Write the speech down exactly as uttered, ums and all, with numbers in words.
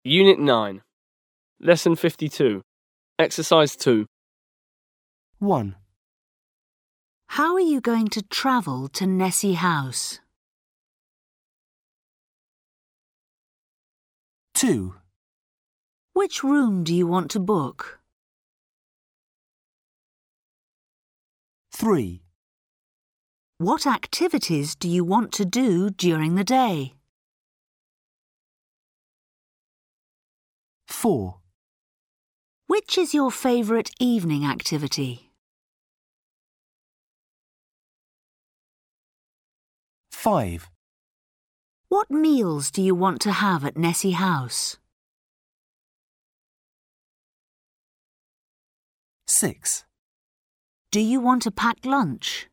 Unit nine. Lesson fifty-two. Exercise two. one. How are you going to travel to Nessie House? two. Which room do you want to book? three. What activities do you want to do during the day? four. Which is your favourite evening activity? five. What meals do you want to have at Nessie House? six. Do you want to pack lunch?